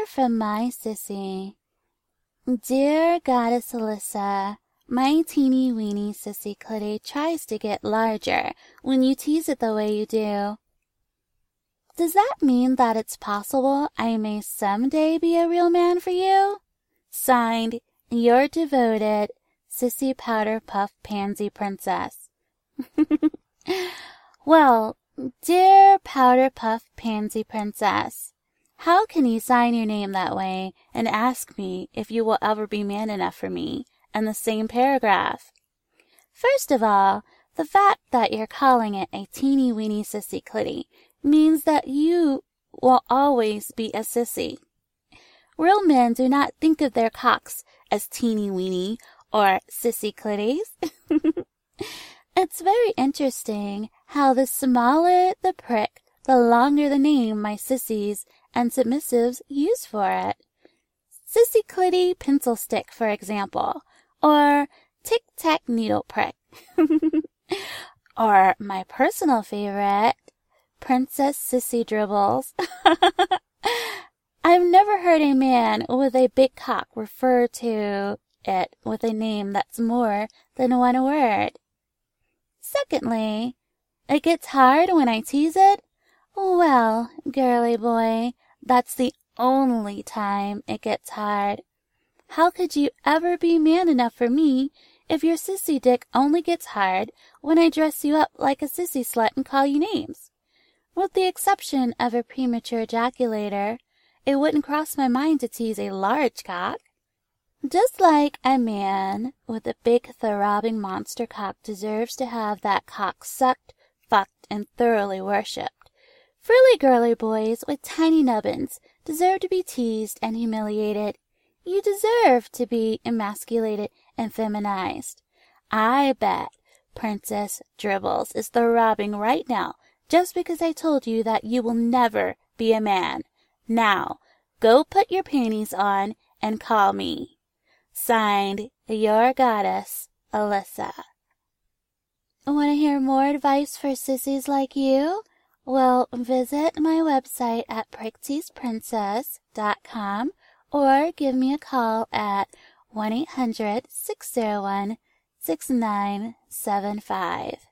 from my sissy. Dear Goddess Alyssa, my teeny weeny sissy clitty tries to get larger when you tease it the way you do. Does that mean that it's possible I may someday be a real man for you? Signed, your devoted Sissy Powder Puff Pansy Princess. Well, dear Powder Puff Pansy Princess, how can you sign your name that way and ask me if you will ever be man enough for me in the same paragraph? First of all, the fact that you're calling it a teeny weeny sissy clitty means that you will always be a sissy. Real men do not think of their cocks as teeny weeny or sissy clitties. It's very interesting how the smaller the prick, the longer the name my sissies and submissives use for it. Sissy clitty pencil stick, for example, or tic-tac needle prick. Or my personal favorite, Princess Sissy Dribbles. I've never heard a man with a big cock refer to it with a name that's more than one word. Secondly, it gets hard when I tease it. Well, girly boy, that's the only time it gets hard. How could you ever be man enough for me if your sissy dick only gets hard when I dress you up like a sissy slut and call you names? With the exception of a premature ejaculator, it wouldn't cross my mind to tease a large cock. Just like a man with a big throbbing monster cock deserves to have that cock sucked, fucked, and thoroughly worshipped, frilly girly boys with tiny nubbins deserve to be teased and humiliated. You deserve to be emasculated and feminized. I bet Princess Dribbles is throbbing right now just because I told you that you will never be a man. Now, go put your panties on and call me. Signed, your goddess, Alyssa. Want to hear more advice for sissies like you? Well, visit my website at prickteaseprincess.com or give me a call at 1-800-601-6975.